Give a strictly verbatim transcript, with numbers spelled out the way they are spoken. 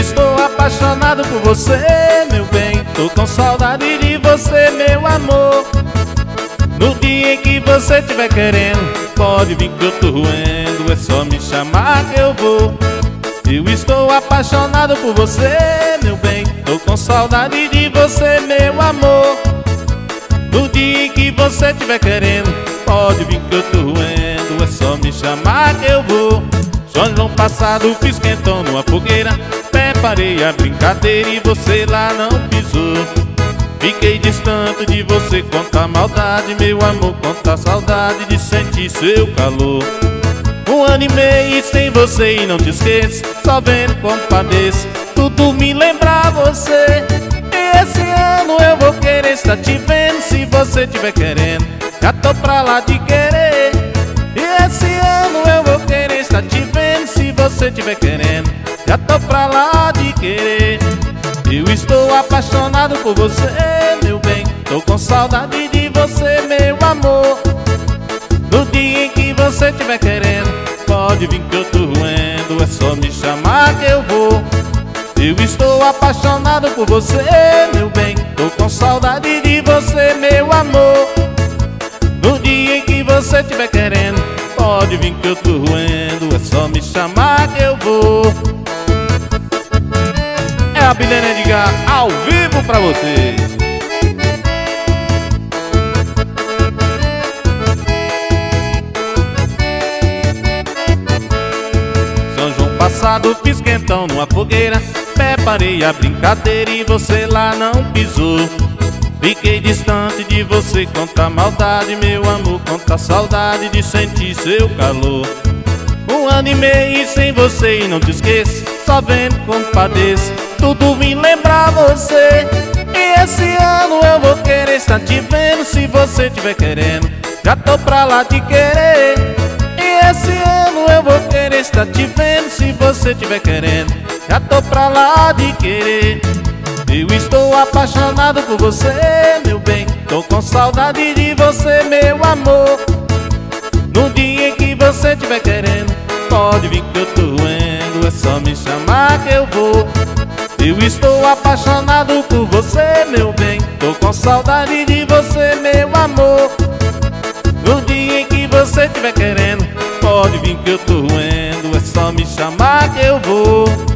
estou apaixonado por você, meu bem. Tô com saudade de você, meu amor. No dia em que você estiver querendo, pode vir que eu tô roendo. É só me chamar que eu vou. Eu estou apaixonado por você, meu bem. Tô com saudade de você, meu amor. No dia em que você estiver querendo, pode vir que eu tô roendo. É só me chamar que eu vou. São João passado fiz quentão numa fogueira, preparei a brincadeira e você lá não pisou. Fiquei distante de você, conta maldade, meu amor, conta saudade de sentir seu calor. Um ano e meio sem você e não te esqueço, só vendo como padeço, tudo me lembra você. E esse ano eu vou querer estar te vendo, se você estiver querendo, já tô pra lá de querer. E esse ano eu vou querer estar te vendo, se você estiver querendo, já tô pra lá de querer. Eu estou apaixonado por você, meu bem. Tô com saudade de você, meu amor. No dia em que você estiver querendo, pode vir que eu tô roendo. É só me chamar que eu vou. Eu estou apaixonado por você, meu bem. Tô com saudade de você, meu amor. No dia em que você estiver querendo, pode vir que eu tô roendo. É só me chamar que eu vou. É a Bilena Edgar ao vivo pra vocês. São João passado fiz quentão numa fogueira, preparei a brincadeira e você lá não pisou. Fiquei distante de você, conta maldade, meu amor, conta saudade de sentir seu calor. Um ano e meio sem você e não te esqueço, só vendo como padeço, tudo me lembra você. E esse ano eu vou querer estar te vendo, se você estiver querendo, já tô pra lá de querer. E esse ano eu vou querer estar te vendo, se você estiver querendo, já tô pra lá de querer. Eu estou apaixonado por você, meu bem. Tô com saudade de você, meu amor. No dia em que você estiver querendo, pode vir que eu tô roendo. É só me chamar que eu vou. Eu estou apaixonado por você, meu bem. Tô com saudade de você, meu amor. No dia em que você estiver querendo, pode vir que eu tô roendo. É só me chamar que eu vou.